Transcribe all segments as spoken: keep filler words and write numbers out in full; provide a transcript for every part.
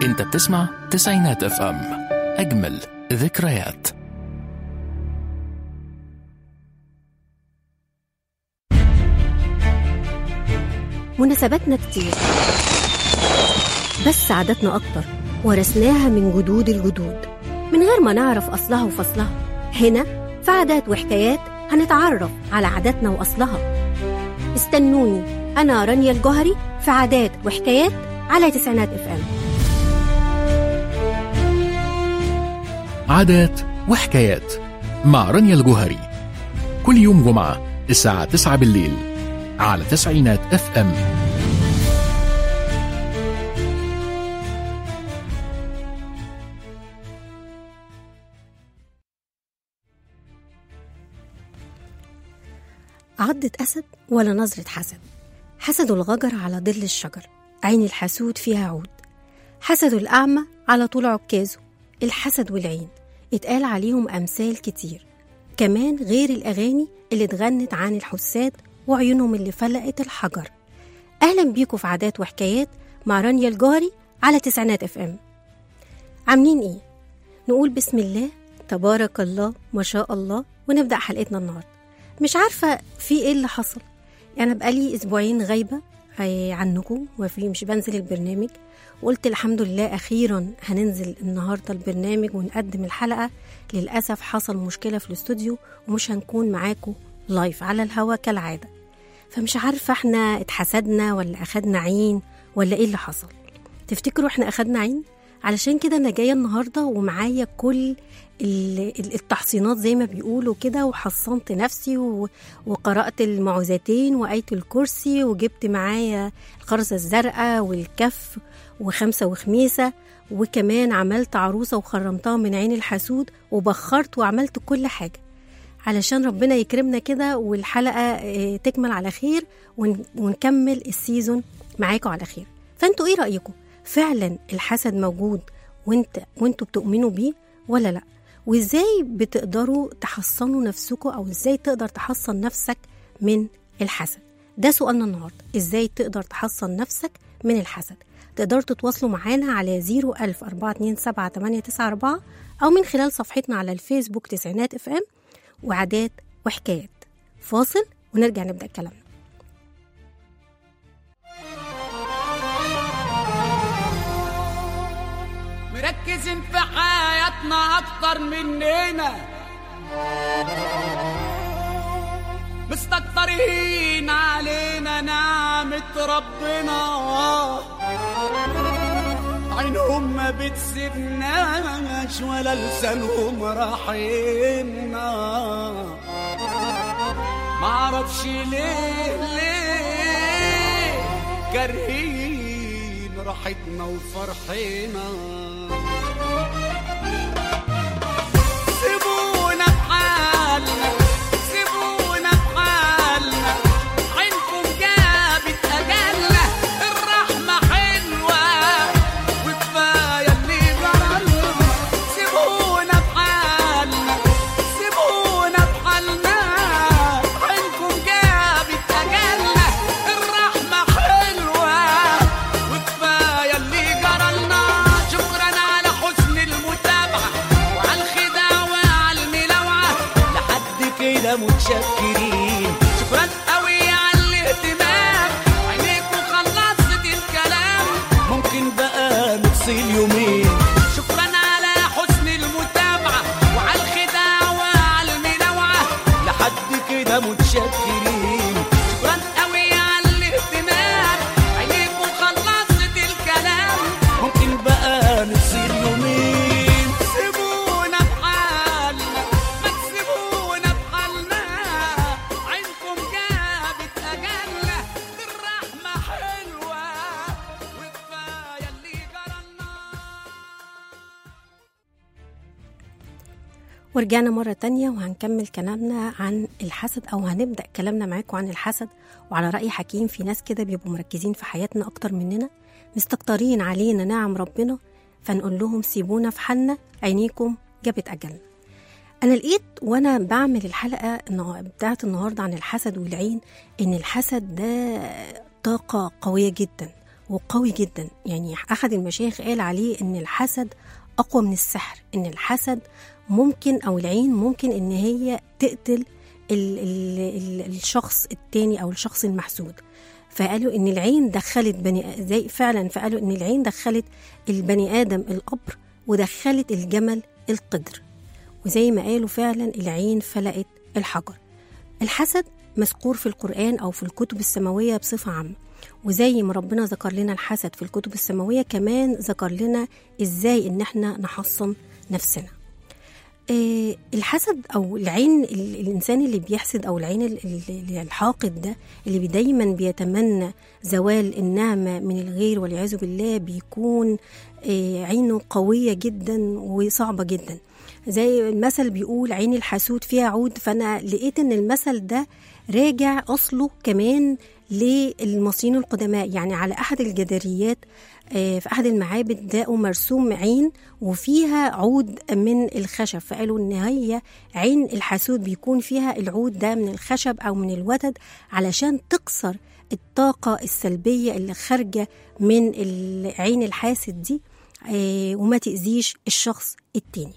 انت بتسمع تسعينات اف ام، اجمل ذكريات. مناسباتنا كتير بس عاداتنا أكتر، ورثناها من جدود الجدود من غير ما نعرف أصلها وفصلها. هنا في عادات وحكايات هنتعرف على عاداتنا وأصلها. استنوني أنا رانيا الجوهري في عادات وحكايات على تسعينات اف ام. عادات وحكايات مع رانيا الجوهري، كل يوم جمعة الساعة تسعة بالليل على تسعينات اف ام. عضة أسد ولا نظرة حسد؟ حسد الغجر على ظل الشجر، عين الحسود فيها عود. حسد الأعمى على طول عكازه. الحسد والعين اتقال عليهم أمثال كتير، كمان غير الأغاني اللي اتغنت عن الحساد وعيونهم اللي فلقت الحجر. أهلا بيكم في عادات وحكايات مع رانيا الجوهري على تسعينات اف ام. عاملين ايه؟ نقول بسم الله تبارك الله ما شاء الله ونبدأ حلقتنا النهاردة. مش عارفة في ايه اللي حصل، أنا بقالي أسبوعين غايبة عنكم وفي مش بنزل البرنامج، وقلت الحمد لله أخيرا هننزل النهاردة البرنامج ونقدم الحلقة. للأسف حصل مشكلة في الاستوديو ومش هنكون معاكم لايف على الهوا كالعادة، فمش عارفة احنا اتحسدنا ولا أخدنا عين ولا ايه اللي حصل. تفتكروا احنا أخدنا عين؟ علشان كده أنا جاية النهاردة ومعايا كل التحصينات زي ما بيقولوا كده، وحصنت نفسي وقرأت المعوذتين وآية الكرسي، وجبت معايا الخرزة الزرقاء والكف وخمسة وخميسة، وكمان عملت عروسة وخرمتها من عين الحسود وبخرت وعملت كل حاجة علشان ربنا يكرمنا كده والحلقة تكمل على خير ونكمل السيزون معاكم على خير. فانتوا ايه رأيكم؟ فعلا الحسد موجود وانت وانتوا بتؤمنوا بيه ولا لا؟ وازاي بتقدروا تحصنوا نفسكم، او ازاي تقدر تحصن نفسك من الحسد؟ ده سؤالنا النهارده، ازاي تقدر تحصن نفسك من الحسد؟ تقدروا تتواصلوا معانا على زيرو ألف أربعة اتنين سبعة تمانية تسعة أربعة او من خلال صفحتنا على الفيسبوك تسعينات اف ام وعادات وحكايات. فاصل ونرجع نبدأ كلامنا. مركزين في حياتنا اكتر مننا، مستكترين علينا نعمة ربنا، عينهم ما بتسيبناش ولا لسانهم راحينا. معرفش ليه ليه كارهين راحتنا وفرحنا. سيبونا بحالنا سيبونا بحالنا، عينكم جابت أجلنا، الرحمة حلوة وكفاية اللي جرالنا. سيبونا بحالنا سيبونا بحالنا، عينكم جابت أجلنا، الرحمة حلوة وكفاية اللي جرالنا. شكرا على حسن المتابعة وعلى الخداع وعلى الملاوعة، لحد كده متشكرين. شكرا قوي على الاهتمام، عينيكوا خلصت الكلام، ممكن بقى نفصل يومين. شكرا على حسن المتابعة وعلى الخداع وعلى الملاوعة، لحد كده متشكرين. شكرا قوي على الاهتمام، عينيكوا خلصت الكلام، ممكن بقى نفصل يومين. سيبونا بحالنا ما تسيبونا بحالنا، عينكم جابت أجلنا، الرحمة حلوة وكفاية اللي جرالنا. ورجعنا مرة تانية وهنكمل كلامنا عن الحسد، أو هنبدأ كلامنا معاكم عن الحسد. وعلى رأي حكيم، في ناس كده بيبقوا مركزين في حياتنا أكتر مننا، مستكترين علينا نعم ربنا، فنقول لهم سيبونا في حالنا، عينيكم جابت أجلنا. أنا لقيت وأنا بعمل الحلقة بتاعت النهاردة عن الحسد والعين إن الحسد ده طاقة قوية جدا وقوي جدا. يعني أحد المشايخ قال عليه إن الحسد أقوى من السحر، إن الحسد ممكن أو العين ممكن إن هي تقتل ال ال ال الشخص التاني أو الشخص المحسود. فقالوا إن العين دخلت بني زي فعلا فقالوا إن العين دخلت البني آدم القبر ودخلت الجمل القدر، وزي ما قالوا فعلا العين فلقت الحجر. الحسد مذكور في القرآن أو في الكتب السماوية بصفة عامة، وزي ما ربنا ذكر لنا الحسد في الكتب السماوية كمان ذكر لنا إزاي إن احنا نحصن نفسنا. آه الحسد أو العين الإنسان اللي بيحسد أو العين الحاقد ده اللي دايما بيتمنى زوال النعمة من الغير والعياذ بالله بيكون آه عينه قوية جدا وصعبة جدا. زي المثل بيقول عين الحسود فيها عود، فأنا لقيت إن المثل ده راجع أصله كمان للمصريين القدماء. يعني على أحد الجداريات في أحد المعابد لقوا مرسوم عين وفيها عود من الخشب، فقالوا إن هي عين الحسود بيكون فيها العود ده من الخشب أو من الوتد علشان تكسر الطاقة السلبية اللي خارجة من العين الحاسد دي وما تأذيش الشخص التاني.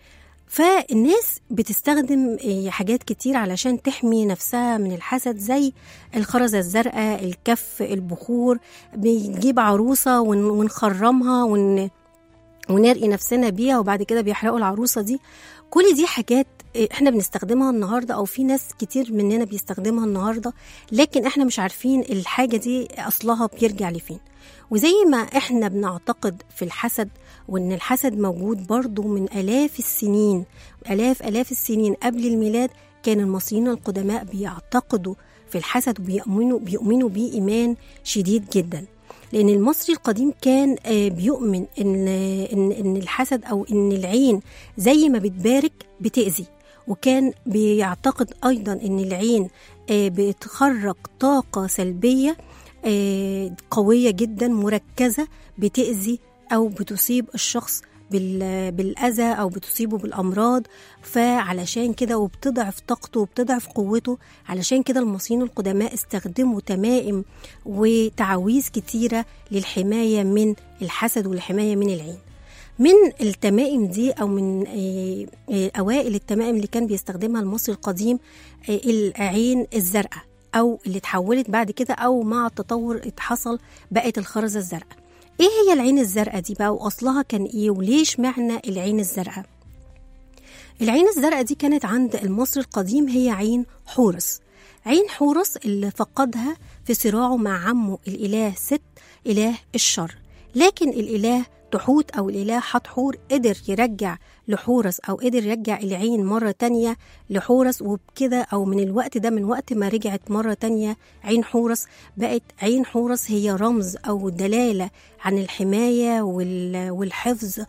فالناس بتستخدم حاجات كتير علشان تحمي نفسها من الحسد، زي الخرزة الزرقاء، الكف، البخور. بنجيب عروسة ونخرمها ون... ونرقي نفسنا بيها وبعد كده بيحرقوا العروسة دي. كل دي حاجات احنا بنستخدمها النهاردة أو في ناس كتير مننا بيستخدمها النهاردة، لكن احنا مش عارفين الحاجة دي أصلها بيرجع لفين. وزي ما احنا بنعتقد في الحسد وان الحسد موجود برضو من آلاف السنين، آلاف آلاف السنين قبل الميلاد، كان المصريين القدماء بيعتقدوا في الحسد وبيؤمنوا بيؤمنوا بيه إيمان شديد جدا. لأن المصري القديم كان بيؤمن إن, إن, إن الحسد أو إن العين زي ما بتبارك بتأذي، وكان بيعتقد أيضا إن العين بتخرج طاقة سلبية قوية جدا مركزة بتأذي أو بتصيب الشخص بالأذى أو بتصيبه بالأمراض. فعلشان كده وبتضعف طاقته وبتضعف قوته، علشان كده المصريين القدماء استخدموا تمائم وتعاويذ كتيرة للحماية من الحسد والحماية من العين. من التمائم دي أو من أوائل التمائم اللي كان بيستخدمها المصري القديم العين الزرقاء، أو اللي اتحولت بعد كده أو مع التطور اتحصل بقت الخرزة الزرقاء. ايه هي العين الزرقاء دي بقى واصلها كان ايه وليش معنى العين الزرقاء؟ العين الزرقاء دي كانت عند المصري القديم هي عين حورس. عين حورس اللي فقدها في صراعه مع عمه الإله ست إله الشر، لكن الإله تحوت أو الإله حتحور قدر يرجع لحورس أو قدر يرجع العين مرة تانية لحورس، وبكده أو من الوقت ده من وقت ما رجعت مرة تانية عين حورس بقت عين حورس هي رمز أو دلالة عن الحماية والحفظ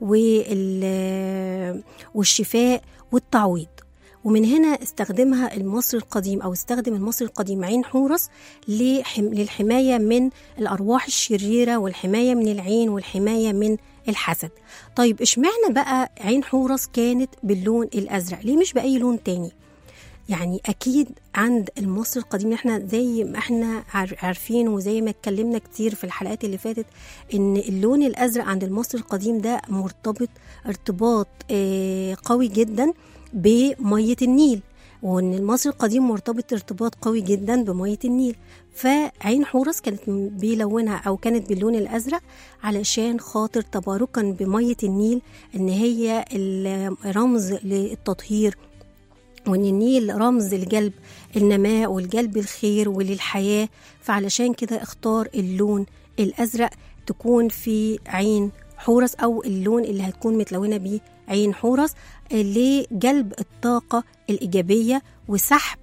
والشفاء والتعويض. ومن هنا استخدمها المصري القديم أو استخدم المصري القديم عين حورس للحماية من الأرواح الشريرة والحماية من العين والحماية من الحسد. طيب اشمعنى بقى عين حورس كانت باللون الأزرق؟ ليه مش بأي لون تاني؟ يعني أكيد عند المصري القديم احنا زي ما احنا عارفين وزي ما اتكلمنا كتير في الحلقات اللي فاتت ان اللون الأزرق عند المصري القديم ده مرتبط ارتباط اه قوي جدا بمية النيل، وان المصري القديم مرتبط ارتباط قوي جدا بمية النيل. فعين حورس كانت بيلونها او كانت باللون الازرق علشان خاطر تباركا بمية النيل ان هي الرمز للتطهير، وان النيل رمز لجلب النماء والجلب الخير وللحياة. فعلشان كده اختار اللون الازرق تكون في عين حورس او اللون اللي هتكون متلونة بيه عين حورس لجلب الطاقة الإيجابية وسحب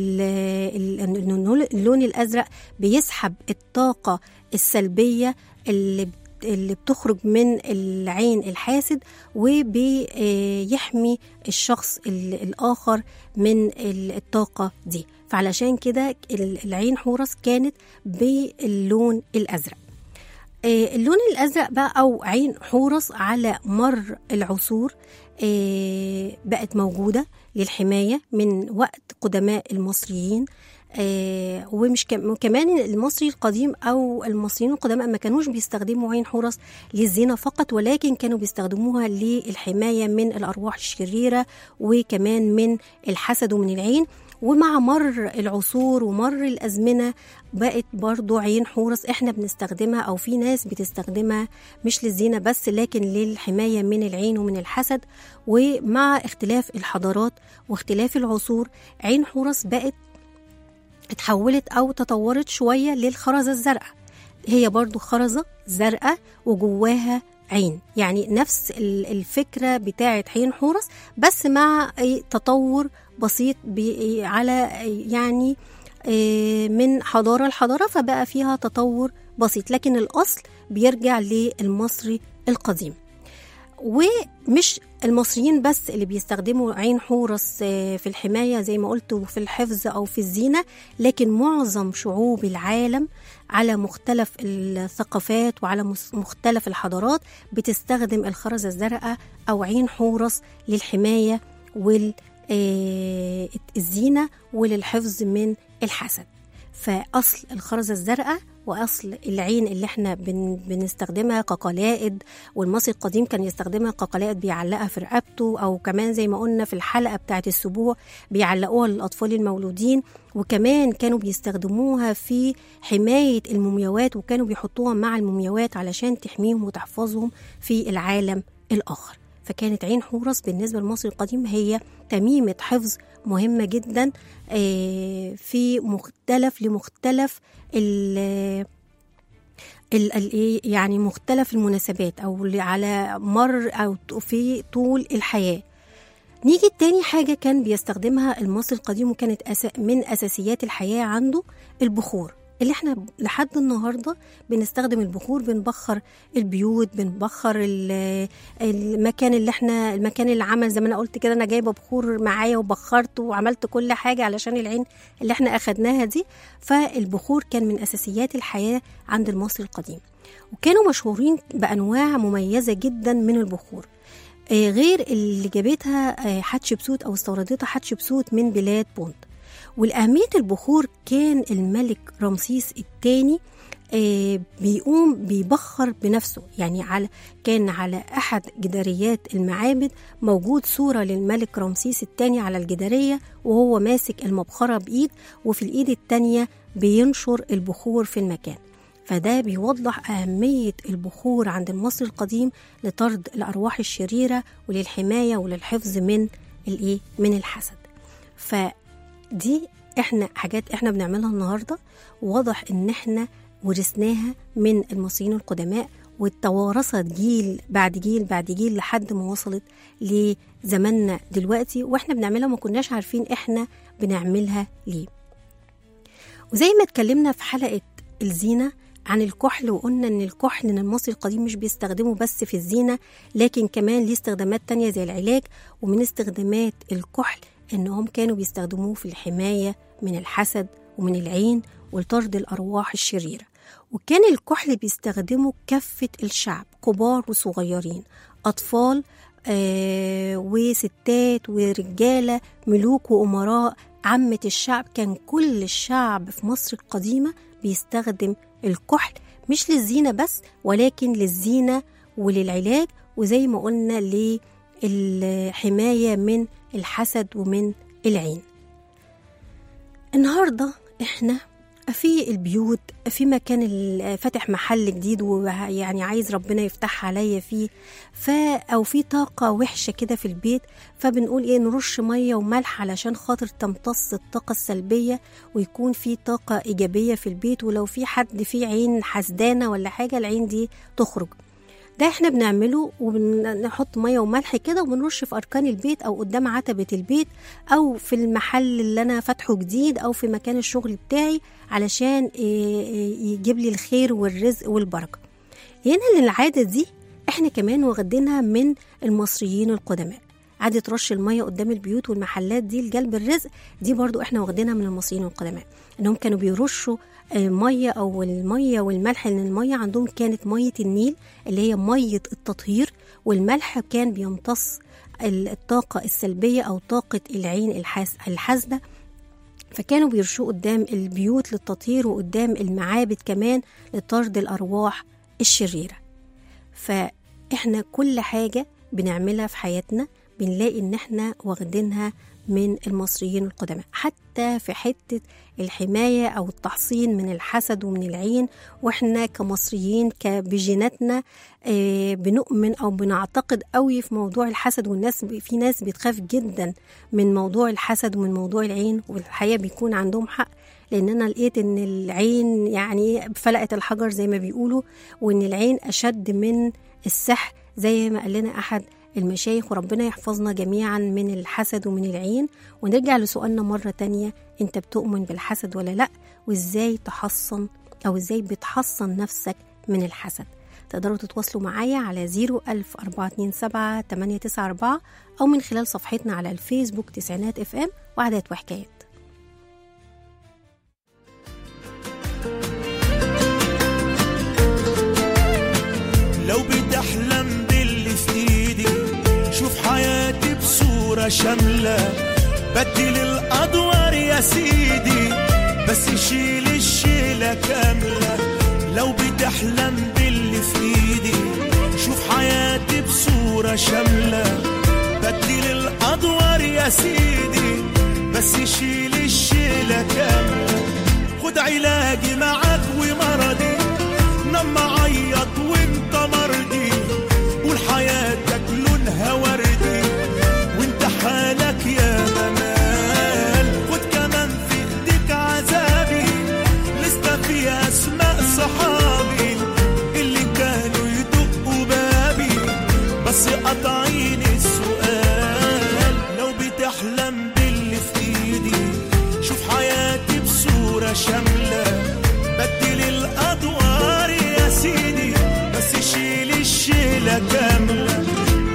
اللون الأزرق بيسحب الطاقة السلبية اللي اللي بتخرج من العين الحاسد وبيحمي الشخص الآخر من الطاقة دي. فعلشان كده العين حورس كانت باللون الأزرق. اللون الأزرق بقى أو عين حورس على مر العصور بقت موجودة للحماية من وقت قدماء المصريين آه ومش كمان المصري القديم أو المصريين القدماء ما كانوش بيستخدموا عين حورس للزينة فقط، ولكن كانوا بيستخدموها للحماية من الأرواح الشريرة وكمان من الحسد ومن العين. ومع مر العصور ومر الأزمنة بقت برضو عين حورس احنا بنستخدمها أو في ناس بتستخدمها مش للزينة بس لكن للحماية من العين ومن الحسد. ومع اختلاف الحضارات واختلاف العصور عين حورس بقت اتحولت أو تطورت شوية للخرزة الزرقاء، هي برضو خرزة زرقاء وجواها عين، يعني نفس الفكرة بتاعت عين حورس بس مع تطور بسيط على يعني من حضارة لحضارة، فبقى فيها تطور بسيط، لكن الأصل بيرجع للمصري القديم. ومش المصريين بس اللي بيستخدموا عين حورس في الحماية زي ما قلت وفي الحفظ أو في الزينة، لكن معظم شعوب العالم على مختلف الثقافات وعلى مختلف الحضارات بتستخدم الخرزة الزرقاء أو عين حورس للحماية والزينة وللحفظ من الحسد. فأصل الخرزة الزرقاء وأصل العين اللي احنا بن بنستخدمها كقلائد، والمصري القديم كان يستخدمها كقلائد بيعلقها في رقبته، أو كمان زي ما قلنا في الحلقة بتاعة السبوع بيعلقوها للأطفال المولودين، وكمان كانوا بيستخدموها في حماية المومياوات وكانوا بيحطوها مع المومياوات علشان تحميهم وتحفظهم في العالم الآخر. فكانت عين حورس بالنسبة للمصري القديم هي تميمة حفظ مهمة جدا في مختلف لمختلف ال يعني مختلف المناسبات أو على مر أو في طول الحياة. نيجي تاني حاجة كان بيستخدمها المصري القديم وكانت من أساسيات الحياة عنده البخور، اللي احنا لحد النهاردة بنستخدم البخور، بنبخر البيوت، بنبخر المكان اللي احنا المكان اللي عمل زي ما انا قلت كده، انا جايبه بخور معايا وبخرته وعملت كل حاجة علشان العين اللي احنا اخدناها دي. فالبخور كان من اساسيات الحياة عند المصري القديم، وكانوا مشهورين بانواع مميزة جدا من البخور غير اللي جابتها حتشبسوت او استوردتها حتشبسوت من بلاد بونت. والأهمية البخور كان الملك رمسيس الثاني بيقوم بيبخر بنفسه، يعني على كان على أحد جداريات المعابد موجود صورة للملك رمسيس الثاني على الجدارية وهو ماسك المبخرة بإيد وفي الإيد الثانية بينشر البخور في المكان. فده بيوضح أهمية البخور عند المصري القديم لطرد الأرواح الشريرة وللحماية وللحفظ من الإيه من الحسد. ف دي احنا حاجات احنا بنعملها النهاردة، وواضح ان احنا ورثناها من المصريين القدماء وتوارثت جيل بعد جيل بعد جيل لحد ما وصلت لزماننا دلوقتي، واحنا بنعملها وما كناش عارفين احنا بنعملها ليه. وزي ما اتكلمنا في حلقة الزينة عن الكحل وقلنا ان الكحل ان المصري القديم مش بيستخدمه بس في الزينة لكن كمان ليه استخدامات تانية زي العلاج. ومن استخدامات الكحل انهم كانوا بيستخدموه في الحماية من الحسد ومن العين وطرد الأرواح الشريرة. وكان الكحل بيستخدمه كافة الشعب، كبار وصغيرين، أطفال آه وستات ورجالة، ملوك وأمراء، عامة الشعب. كان كل الشعب في مصر القديمة بيستخدم الكحل مش للزينة بس ولكن للزينة وللعلاج، وزي ما قلنا للحماية من الحسد ومن العين. النهاردة احنا في البيوت، في مكان فاتح محل جديد ويعني عايز ربنا يفتح عليا فيه، ف او في طاقة وحشة كده في البيت، فبنقول ايه نرش مية وملح علشان خاطر تمتص الطاقة السلبية ويكون في طاقة إيجابية في البيت. ولو في حد فيه عين حسدانة ولا حاجة العين دي تخرج. ده احنا بنعمله وبنحط ميه وملح كده وبنرش في اركان البيت او قدام عتبة البيت او في المحل اللي انا فاتحه جديد او في مكان الشغل بتاعي علشان يجيب لي الخير والرزق والبركة. هنا العادة دي احنا كمان واخدينها من المصريين القدماء، عادة رش المية قدام البيوت والمحلات دي لجلب الرزق، دي برضو احنا واخدينها من المصريين القدماء، انهم كانوا بيرشوا مية او المية والملح، لان المية عندهم كانت مية النيل اللي هي مية التطهير، والملح كان بيمتص الطاقة السلبية او طاقة العين الحاسدة. فكانوا بيرشوا قدام البيوت للتطهير وقدام المعابد كمان لطرد الأرواح الشريرة. فإحنا كل حاجة بنعملها في حياتنا بنلاقي إن إحنا واخدينها من المصريين القدماء، حتى في حتة الحماية أو التحصين من الحسد ومن العين. وإحنا كمصريين بجيناتنا بنؤمن أو بنعتقد قوي في موضوع الحسد، والناس في ناس بتخاف جدا من موضوع الحسد ومن موضوع العين، والحقيقة بيكون عندهم حق، لأن أنا لقيت إن العين يعني فلقت الحجر زي ما بيقولوا، وإن العين أشد من السحر زي ما قال لنا أحد المشايخ. وربنا يحفظنا جميعا من الحسد ومن العين. ونرجع لسؤالنا مرة تانية، انت بتؤمن بالحسد ولا لا؟ وازاي تحصن او ازاي بتحصن نفسك من الحسد؟ تقدروا تتواصلوا معايا على زيرو ألف أربعة اتنين سبعة تمانية تسعة أربعة او من خلال صفحتنا على الفيسبوك تسعينات اف ام وعادات وحكايات. لو بتحلم باللي في ايدي شوف حياتي بصورة شاملة، بدل الأدوار يا سيدي بس شيل الشيلة كاملة. لو بتحلم باللي في ايدي شوف حياتي بصورة شاملة، بدل الأدوار يا سيدي بس شيل الشيلة كاملة. خد علاجي معاك ومرضي، نما عيط وانت مرضي، قول حياتك لونها وردي وانت حالك يا ممال. خد كمان في ايديك عذابي، لسه في اسماء صحابي اللي كانوا يدقوا بابي بس قطعين السؤال. لو بتحلم باللي في ايدي شوف حياتي بصورة شاملة، بدل الادوار يا سيدي بس شيل الشيلة كاملة.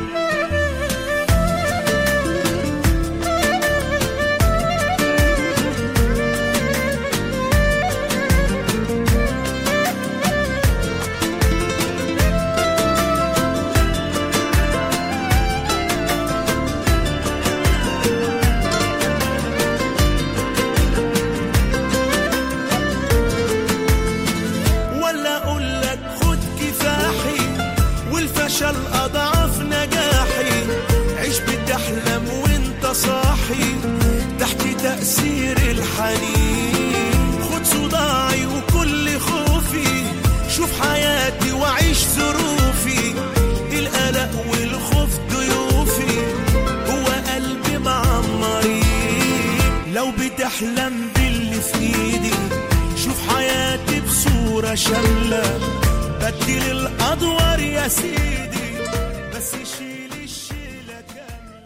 أضعف نجاحي، عيش بتحلم وانت صاحي تحت تأثير الحنين. خد صداعي وكل خوفي، شوف حياتي وعيش ظروفي، القلق والخوف ضيوفي هو قلبي معمرين. لو بتحلم باللي في ايدي شوف حياتي بصورة شاملة، بدل الأدوار يا سيدي بس شيل الشيلة كاملة.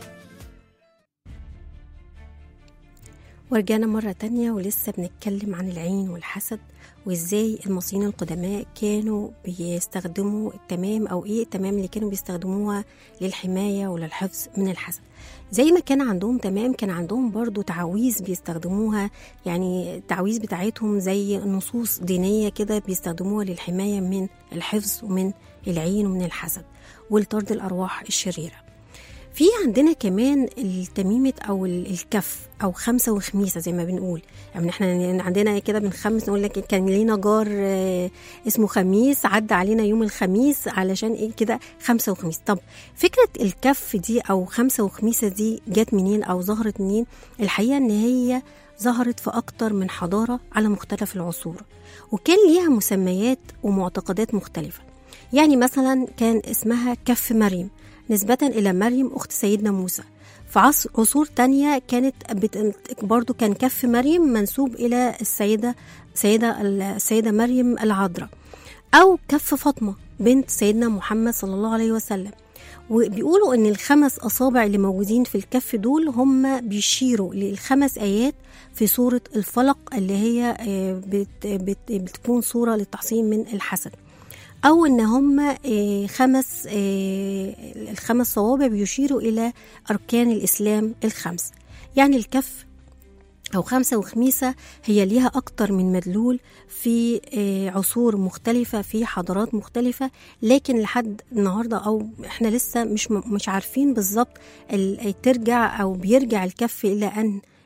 ورجعنا مرة تانية ولسه بنتكلم عن العين والحسد، وازاي المصريين القدماء كانوا بيستخدموا التمام او ايه التمام اللي كانوا بيستخدموها للحماية وللحفظ من الحسد. زي ما كان عندهم تمام كان عندهم برضو تعويذ بيستخدموها، يعني التعويذ بتاعتهم زي نصوص دينية كده بيستخدموها للحماية من الحفظ ومن العين ومن الحسد والطرد الأرواح الشريرة. في عندنا كمان التميمة أو الكف أو خمسة وخميسة زي ما بنقول، يعني احنا عندنا كده بنخمس نقول لك كان لينا جار اسمه خميس عدى علينا يوم الخميس علشان ايه كده خمسة وخميس. طب فكرة الكف دي أو خمسة وخميسة دي جت منين أو ظهرت منين؟ الحقيقة إن هي ظهرت في أكتر من حضارة على مختلف العصور، وكان ليها مسميات ومعتقدات مختلفة. يعني مثلا كان اسمها كف مريم نسبة إلى مريم أخت سيدنا موسى. في عصور تانية كانت برضو كان كف مريم منسوب إلى السيدة سيدة السيدة مريم العذراء، أو كف فاطمة بنت سيدنا محمد صلى الله عليه وسلم. وبيقولوا إن الخمس أصابع اللي موجودين في الكف دول هم بيشيروا للخمس آيات في سورة الفلق اللي هي بت بت بتكون صورة للتحصين من الحسد، أو إن هم خمس الخمس صوابع بيشيروا إلى أركان الإسلام الخمس. يعني الكف أو خمسة وخميسة هي ليها أكتر من مدلول في عصور مختلفة في حضارات مختلفة، لكن لحد النهاردة أو إحنا لسه مش مش عارفين بالظبط ترجع أو بيرجع الكف إلى أن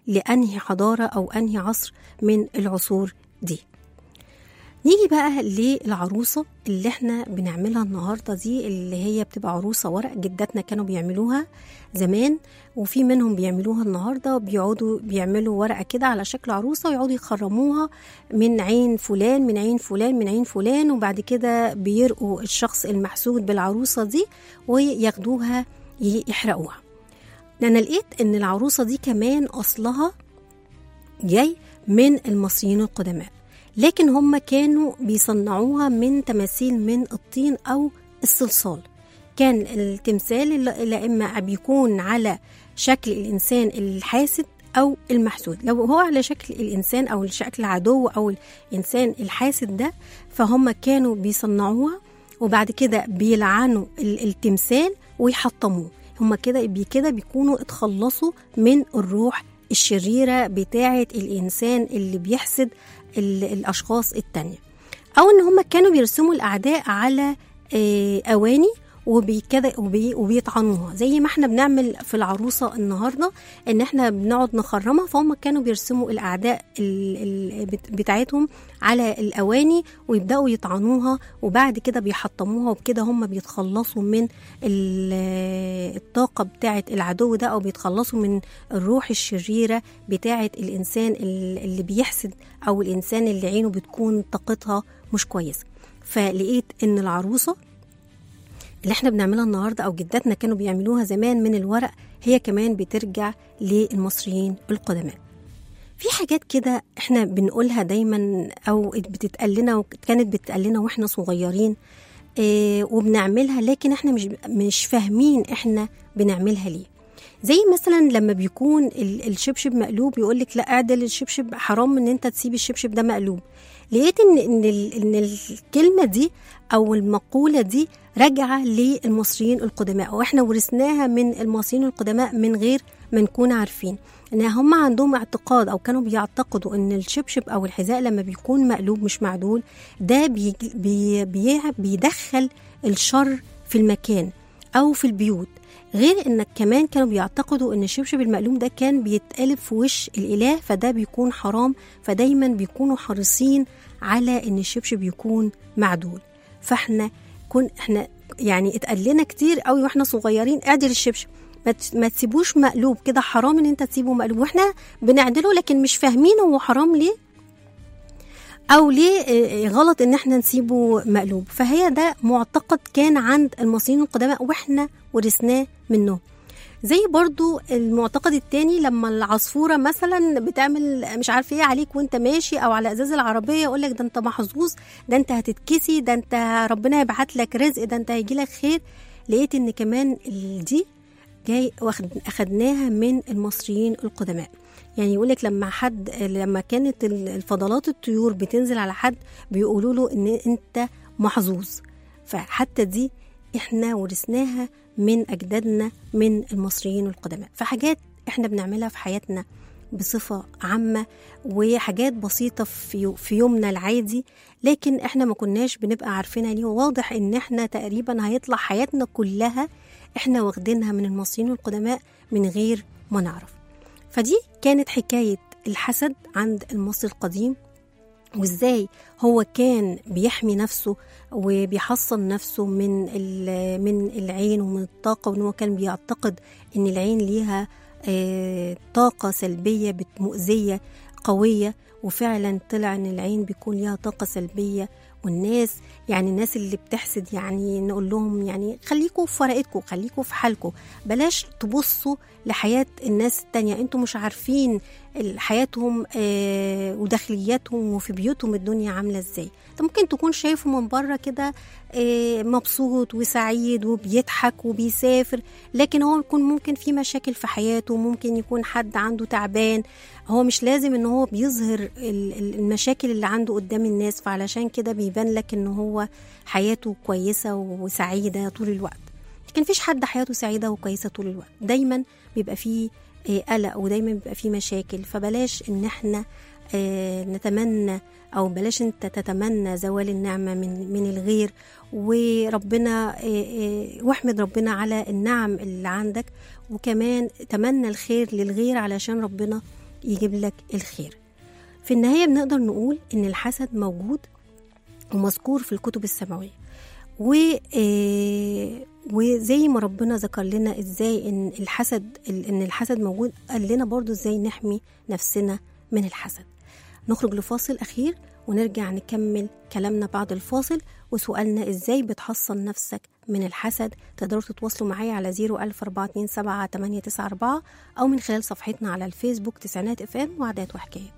لأنهي حضارة أو أنهي عصر من العصور دي. نيجي بقى للعروسة اللي احنا بنعملها النهاردة دي، اللي هي بتبقى عروسة ورق. جداتنا كانوا بيعملوها زمان، وفي منهم بيعملوها النهاردة، بيقعدوا بيعملوا ورقة كده على شكل عروسة ويقعدوا يخرموها من عين فلان من عين فلان من عين فلان، وبعد كده بيرقوا الشخص المحسود بالعروسة دي وياخدوها يحرقوها. لأن لقيت ان العروسة دي كمان أصلها جاي من المصريين القدماء، لكن هم كانوا بيصنعوها من تماثيل من الطين أو الصلصال. كان التمثال لا إما بيكون على شكل الإنسان الحاسد أو المحسود. لو هو على شكل الإنسان أو شكل العدو أو الإنسان الحاسد ده، فهم كانوا بيصنعوها وبعد كده بيلعنوا التمثال ويحطموه. هم كده بكده بيكونوا اتخلصوا من الروح الشريرة بتاعة الإنسان اللي بيحسد الأشخاص التانية. أو إن هم كانوا بيرسموا الأعداء على أواني وبكده وبيطعنوها، زي ما احنا بنعمل في العروسة النهاردة ان احنا بنقعد نخرمها. فهم كانوا بيرسموا الأعداء بتاعتهم على الأواني ويبدأوا يطعنوها وبعد كده بيحطموها، وبكده هم بيتخلصوا من الطاقة بتاعة العدو ده، أو بيتخلصوا من الروح الشريرة بتاعة الإنسان اللي بيحسد أو الإنسان اللي عينه بتكون طاقتها مش كويسة. فلقيت ان العروسة اللي احنا بنعملها النهاردة أو جداتنا كانوا بيعملوها زمان من الورق، هي كمان بترجع للمصريين القدماء. في حاجات كده احنا بنقولها دايما أو بتتقلنا وكانت بتتقلنا واحنا صغيرين اه وبنعملها، لكن احنا مش, مش فاهمين احنا بنعملها ليه. زي مثلا لما بيكون الشبشب مقلوب يقولك لا اعدل الشبشب، حرام ان انت تسيب الشبشب ده مقلوب. لقيت ان ان ان الكلمه دي او المقوله دي راجعه للمصريين القدماء، واحنا ورثناها من المصريين القدماء من غير ما نكون عارفين ان هم عندهم اعتقاد او كانوا بيعتقدوا ان الشبشب او الحذاء لما بيكون مقلوب مش معدول ده بي بي بي بيدخل الشر في المكان او في البيوت. غير انك كمان كانوا بيعتقدوا ان الشبشب المقلوب ده كان بيتقلب في وش الاله، فده بيكون حرام، فدايما بيكونوا حريصين على ان الشبشب يكون معدول. فاحنا كن احنا يعني اتقال لنا كتير قوي واحنا صغيرين اعدل الشبشب، ما تسيبوش مقلوب كده، حرام ان انت تسيبه مقلوب، واحنا بنعدله لكن مش فاهمين هو حرام ليه او ليه غلط ان احنا نسيبه مقلوب. فهي ده معتقد كان عند المصريين القدماء واحنا ورثناه منه. زي برضو المعتقد التاني لما العصفورة مثلا بتعمل مش عارف ايه عليك وانت ماشي او على ازاز العربية، يقولك ده انت محظوظ، ده انت هتتكسي، ده انت ربنا يبعت لك رزق، ده انت هيجي لك خير. لقيت ان كمان دي جاي اخدناها من المصريين القدماء. يعني يقولك لما حد لما كانت الفضلات الطيور بتنزل على حد بيقولوا له ان انت محظوظ. فحتى دي احنا ورثناها من أجدادنا من المصريين القدماء. فحاجات احنا بنعملها في حياتنا بصفة عامة وحاجات بسيطة في, في يومنا العادي، لكن احنا ما كناش بنبقى عارفينها ليه. واضح ان احنا تقريبا هيطلع حياتنا كلها احنا واخدينها من المصريين القدماء من غير ما نعرف. فدي كانت حكاية الحسد عند المصري القديم، وازاي هو كان بيحمي نفسه وبيحصن نفسه من من العين ومن الطاقة، وان هو كان بيعتقد ان العين ليها طاقة سلبية مؤذية قوية، وفعلا طلع ان العين بيكون ليها طاقة سلبية. والناس يعني الناس اللي بتحسد يعني نقول لهم يعني خليكوا في ورقتكم، خليكوا في حالكم، بلاش تبصوا لحياة الناس التانية، انتوا مش عارفين حياتهم آه وداخلياتهم وفي بيوتهم الدنيا عاملة ازاي. انت ممكن تكون شايفه من بره كده آه مبسوط وسعيد وبيضحك وبيسافر، لكن هو يكون ممكن في مشاكل في حياته، ممكن يكون حد عنده تعبان. هو مش لازم ان هو بيظهر المشاكل اللي عنده قدام الناس، فعلشان كده بيبان لك ان هو حياته كويسة وسعيدة طول الوقت، لكن فيش حد حياته سعيدة وكويسة طول الوقت. دايما بيبقى فيه قلق ودايما بيبقى فيه مشاكل. فبلاش ان احنا نتمنى او بلاش انت تتمنى زوال النعمة من من الغير، وربنا واحمد ربنا على النعم اللي عندك، وكمان تمنى الخير للغير علشان ربنا يجيب لك الخير. في النهاية بنقدر نقول إن الحسد موجود ومذكور في الكتب السماوية، و وزي ما ربنا ذكر لنا ازاي ان الحسد ان الحسد موجود، قال لنا برضو ازاي نحمي نفسنا من الحسد. نخرج لفاصل اخير ونرجع نكمل كلامنا بعد الفاصل، وسؤالنا ازاي بتحصن نفسك من الحسد. تقدروا تتواصلوا معايا على زيرو ألف أربعة اتنين سبعة تمانية تسعة أربعة او من خلال صفحتنا على الفيسبوك تسعينات اف ام وعادات وحكايات.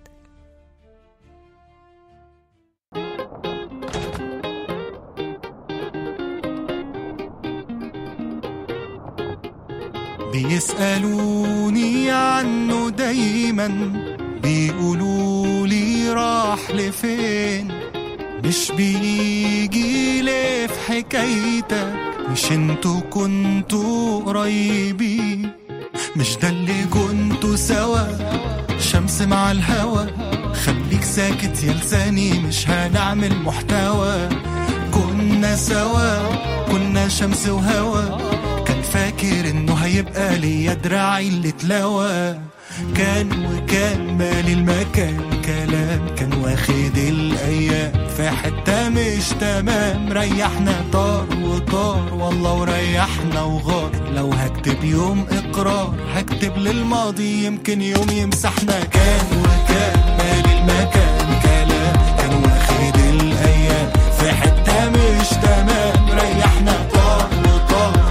بيسألوني عنه دايما، بيقولوا لي راح لفين، مش بيجي ليه في حكايتك، مش انتوا كنتوا قريبين، مش ده اللي كنتوا سوا، شمس مع الهوا، خليك ساكت يا لساني مش هنعمل محتوى، كنا سوا كنا شمس وهوا، فاكر انه هيبقى ليا دراعي اللي تلاوى، كان وكان مالي المكان كلام، كان واخد الايام في حتة مش تمام، ريحنا طار وطار والله وريحنا وغار، لو هكتب يوم اقرار هكتب للماضي يمكن يوم يمسحنا، كان وكان مالي المكان كلام، كان واخد الايام في حتة مش تمام، ريحنا طار وطار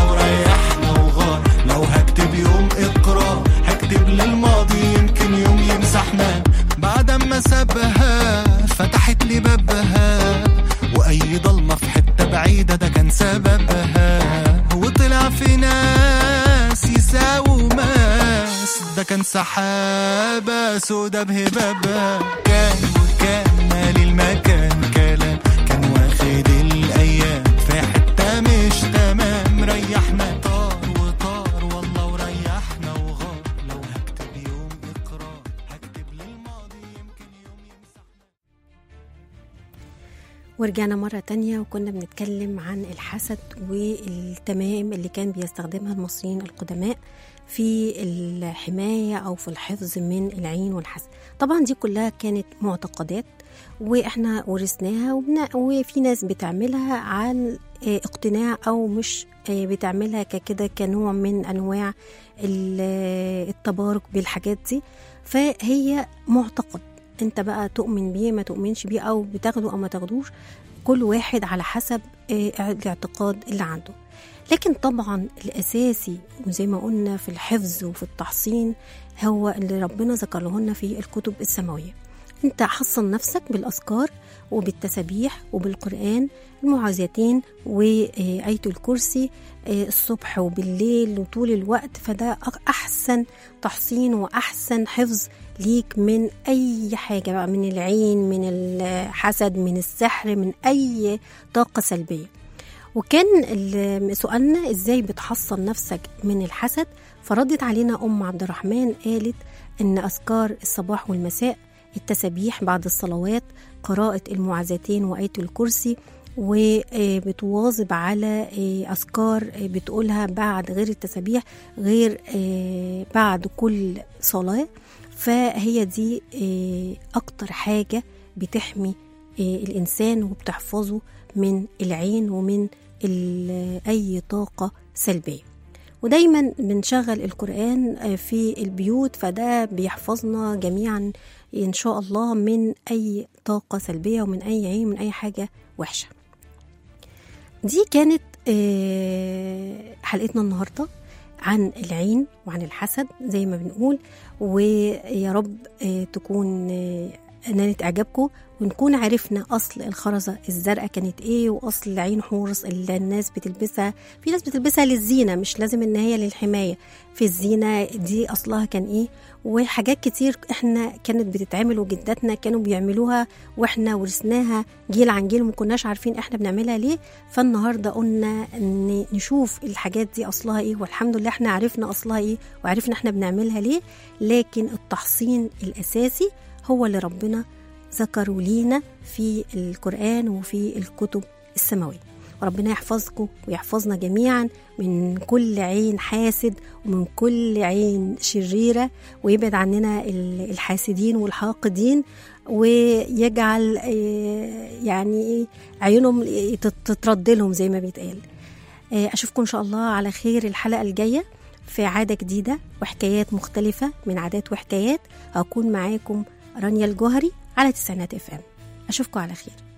للماضي يمكن يوم يمسحنا، بعد ما سابها فتحت لي بابها، واي ضلمة في حتة بعيدة ده كان سببها، وطلع في ناس يساووا ماس، ده كان سحابة سودا بهبابها، كان وكان مالي المكان كلام، كان واخد الايام في حتة مش تمام، ريحنا ورجعنا مرة تانية، وكنا بنتكلم عن الحسد والتمائم اللي كان بيستخدمها المصريين القدماء في الحماية أو في الحفظ من العين والحسد. طبعا دي كلها كانت معتقدات وإحنا ورثناها، وفي ناس بتعملها عن اقتناع أو مش بتعملها ككده كنوع من أنواع التبارك بالحاجات دي، فهي معتقد انت بقى تؤمن بيه ما تؤمنش بيه، او بتاخده او ما تاخدوش، كل واحد على حسب الاعتقاد اللي عنده. لكن طبعا الاساسي وزي ما قلنا في الحفظ وفي التحصين هو اللي ربنا ذكر لنا في الكتب السماوية. انت حصن نفسك بالاذكار وبالتسبيح وبالقرآن، المعوذتين وآية الكرسي الصبح وبالليل وطول الوقت، فده أحسن تحصين وأحسن حفظ ليك من أي حاجة بقى، من العين، من الحسد، من السحر، من أي طاقة سلبية. وكان سؤالنا إزاي بتحصن نفسك من الحسد، فردت علينا أم عبد الرحمن قالت إن أذكار الصباح والمساء، التسبيح بعد الصلوات، قراءة المعوذتين وآية الكرسي، وبتواظب على أذكار بتقولها بعد غير التسبيح، غير بعد كل صلاة. فهي دي أكتر حاجة بتحمي الإنسان وبتحفظه من العين ومن أي طاقة سلبية. ودايما بنشغل القرآن في البيوت، فده بيحفظنا جميعا إن شاء الله من أي طاقة سلبية ومن أي عين، من أي حاجة وحشة. دي كانت حلقتنا النهاردة عن العين وعن الحسد زي ما بنقول، ويا رب تكون نالت إعجابكم، ونكون عرفنا أصل الخرزة الزرقاء كانت إيه، وأصل العين حورس اللي الناس بتلبسها. في ناس بتلبسها للزينة، مش لازم إن هي للحماية، في الزينة دي أصلها كان إيه. وحاجات كتير إحنا كانت بتتعمل وجداتنا كانوا بيعملوها، وإحنا ورثناها جيل عن جيل ومكناش عارفين إحنا بنعملها ليه. فالنهاردة قلنا إن نشوف الحاجات دي أصلها إيه، والحمد لله إحنا عرفنا أصلها إيه وعرفنا إحنا بنعملها ليه. لكن التحصين الأساسي هو اللي ربنا ذكروا لينا في القرآن وفي الكتب السماوية. وربنا يحفظكم ويحفظنا جميعا من كل عين حاسد ومن كل عين شريرة، ويبعد عننا الحاسدين والحاقدين، ويجعل يعني عيونهم تترد لهم زي ما بيتقال. أشوفكم إن شاء الله على خير الحلقة الجاية في عادة جديدة وحكايات مختلفة من عادات وحكايات. هكون معاكم رانيا الجوهري على تسعينات اف ام. أشوفكم على خير.